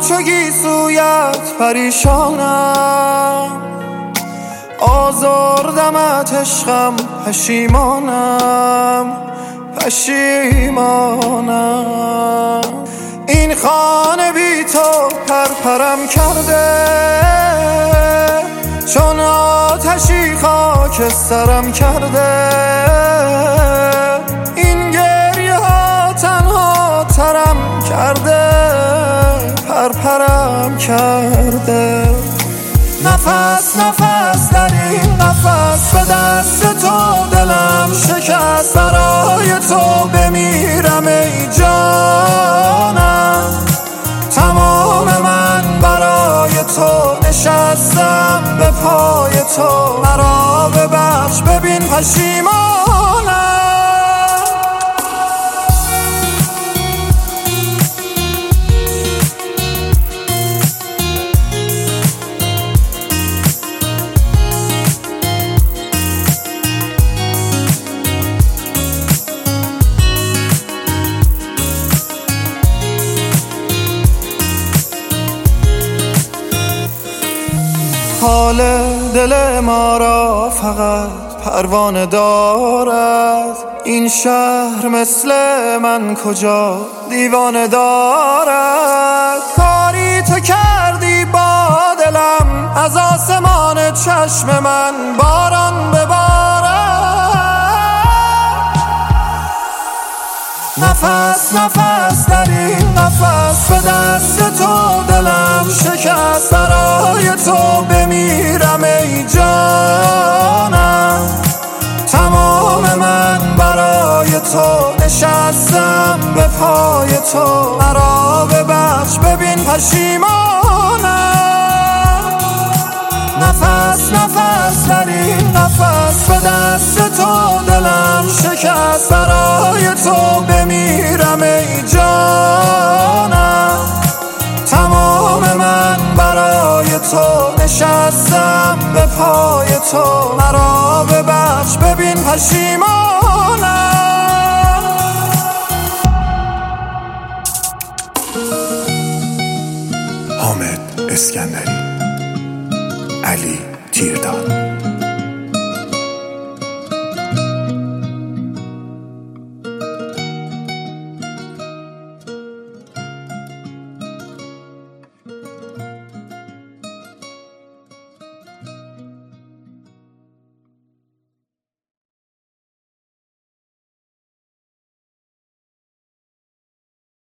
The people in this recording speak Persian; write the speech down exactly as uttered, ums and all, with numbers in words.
چو گیسویت پریشانم، آزردمت عشقم پشیمانم پشیمانم. این خانه بی تو پرپرم کرده، چون آتشی خاک سرم کرده. این گریه ها تنها ترم کرده، پرپرم کرده. نفس نفس در این قفس، به دست تو دلم شکست. برای تو بمیرم ای جانم، تمام من برای تو نشستم به پای تو. مرا ببخش ببین پشیمانم. حال دل ما را فقط پروانه دارد، این شهر مثل من کجا دیوانه دارد. کاری تو کردی با دلم، از آسمان چشم من باران ببارد. نفس نفس در این قفس، به دست تو دلم شکست. برای تو بمیرم ای جانم، تمام من برای تو نشستم به پای تو. مرا ببخش ببین پشیمانم. نفس نفس در این قفس، به دست تو دلم شکست. برای تو بمیرم ای جانم، تمام من برای تو نشستم به پای تو. مرا ببخش ببین پشیمانم. حامد اسکندری.